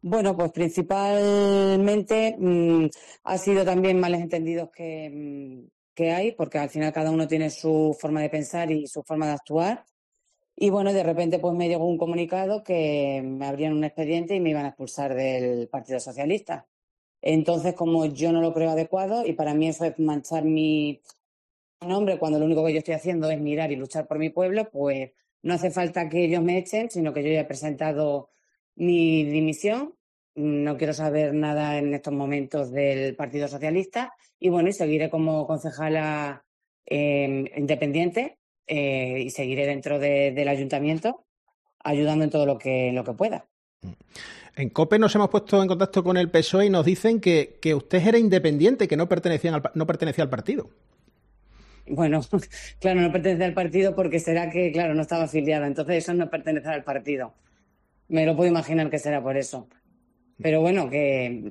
Bueno, pues principalmente ha sido también malos entendidos que hay, porque al final cada uno tiene su forma de pensar y su forma de actuar. Y bueno, de repente pues me llegó un comunicado que me abrían un expediente y me iban a expulsar del Partido Socialista. Entonces, como yo no lo creo adecuado y para mí eso es manchar mi nombre cuando lo único que yo estoy haciendo es mirar y luchar por mi pueblo, pues no hace falta que ellos me echen, sino que yo ya he presentado mi dimisión. No quiero saber nada en estos momentos del Partido Socialista y bueno, y seguiré como concejala independiente y seguiré dentro del ayuntamiento ayudando en todo lo que pueda. En COPE nos hemos puesto en contacto con el PSOE y nos dicen que usted era independiente, que no pertenecía al partido. Bueno, claro, no pertenece al partido porque será que, claro, no estaba afiliada. Entonces eso no es pertenecer al partido. Me lo puedo imaginar que será por eso. Pero bueno, que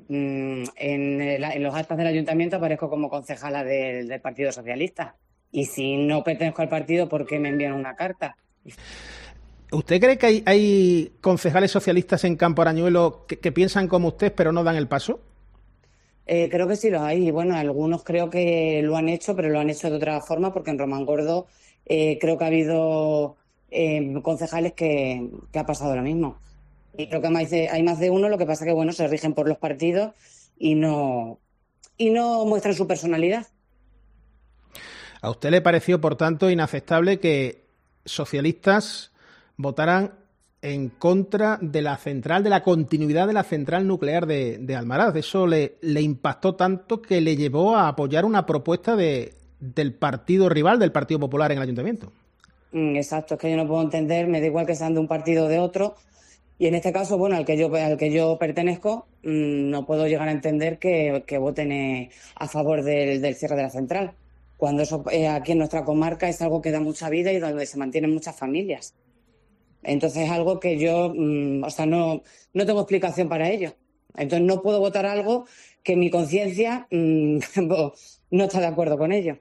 en los actas del ayuntamiento aparezco como concejala del Partido Socialista. Y si no pertenezco al partido, ¿por qué me envían una carta? ¿Usted cree que hay concejales socialistas en Campo Arañuelo que piensan como usted pero no dan el paso? Creo que sí los hay. Y bueno, algunos creo que lo han hecho, pero lo han hecho de otra forma, porque en Romangordo creo que ha habido concejales que ha pasado lo mismo. Y creo que hay más de uno, lo que pasa que bueno, se rigen por los partidos y no muestran su personalidad. ¿A usted le pareció, por tanto, inaceptable que socialistas votaran en contra de la central, de la continuidad de la central nuclear de Almaraz? Eso le impactó tanto que le llevó a apoyar una propuesta del partido rival, del Partido Popular en el ayuntamiento. Exacto, es que yo no puedo entender, me da igual que sean de un partido o de otro. Y en este caso, bueno, al que yo pertenezco, no puedo llegar a entender que voten a favor del cierre de la central, cuando eso aquí en nuestra comarca es algo que da mucha vida y donde se mantienen muchas familias. Entonces es algo que yo, no tengo explicación para ello. Entonces no puedo votar algo que mi conciencia no está de acuerdo con ello.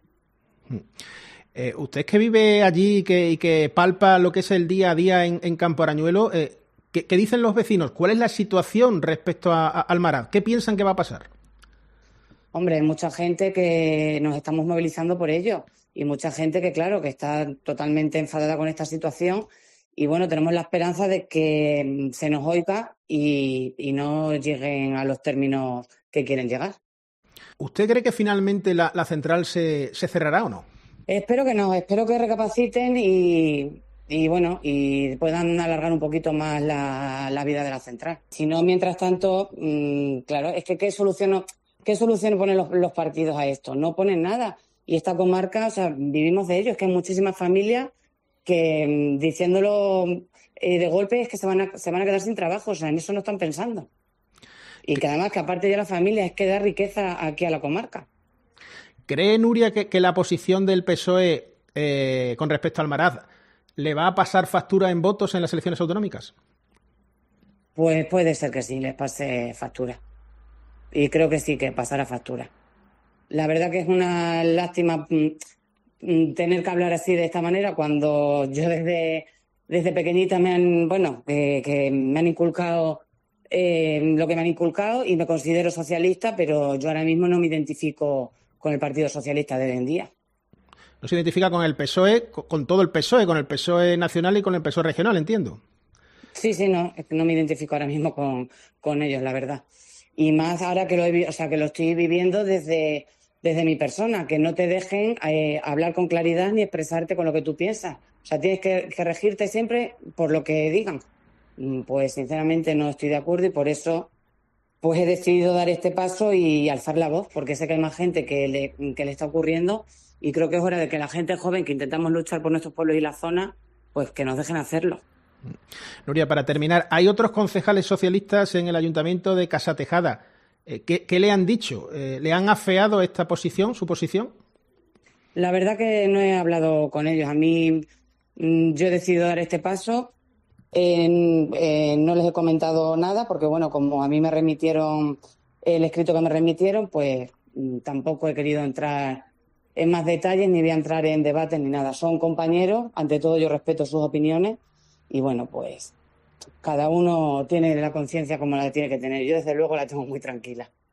Usted que vive allí y que palpa lo que es el día a día en Campo Arañuelo, ¿qué dicen los vecinos? ¿Cuál es la situación respecto a Almaraz? ¿Qué piensan que va a pasar? Hombre, hay mucha gente que nos estamos movilizando por ello y mucha gente que, claro, que está totalmente enfadada con esta situación y, bueno, tenemos la esperanza de que se nos oiga y no lleguen a los términos que quieren llegar. ¿Usted cree que finalmente la central se cerrará o no? Espero que no, espero que recapaciten y bueno, y puedan alargar un poquito más la vida de la central. Si no, mientras tanto, claro, es que ¿qué solución ponen los partidos a esto? No ponen nada. Y esta comarca, o sea, vivimos de ello. Es que hay muchísimas familias que diciéndolo de golpe es que se van a quedar sin trabajo. O sea, en eso no están pensando. Y que además que aparte de la familia es que da riqueza aquí a la comarca. ¿Cree, Nuria, que la posición del PSOE con respecto a Almaraz le va a pasar factura en votos en las elecciones autonómicas? Pues puede ser que sí, les pase factura. Y creo que sí, que pasará factura. La verdad que es una lástima tener que hablar así de esta manera cuando yo desde pequeñita que me han inculcado lo que me han inculcado y me considero socialista, pero yo ahora mismo no me identifico con el Partido Socialista de hoy en día. No se identifica con el PSOE, con todo el PSOE, con el PSOE nacional y con el PSOE regional, entiendo. Sí, no, es que no me identifico ahora mismo con ellos, la verdad. Y más ahora que lo estoy viviendo desde mi persona, que no te dejen hablar con claridad ni expresarte con lo que tú piensas. O sea, tienes que regirte siempre por lo que digan. Pues sinceramente no estoy de acuerdo y por eso pues he decidido dar este paso y alzar la voz, porque sé que hay más gente que le está ocurriendo y creo que es hora de que la gente joven que intentamos luchar por nuestros pueblos y la zona, pues que nos dejen hacerlo. Nuria, para terminar, ¿hay otros concejales socialistas en el ayuntamiento de Casatejada? ¿Qué le han dicho? ¿Le han afeado esta posición, su posición? La verdad que no he hablado con ellos. A mí, yo he decidido dar este paso. No les he comentado nada porque, bueno, como a mí me remitieron el escrito que me remitieron, pues tampoco he querido entrar en más detalles ni voy a entrar en debates ni nada. Son compañeros, ante todo yo respeto sus opiniones y, bueno, pues cada uno tiene la conciencia como la tiene que tener. Yo, desde luego, la tengo muy tranquila.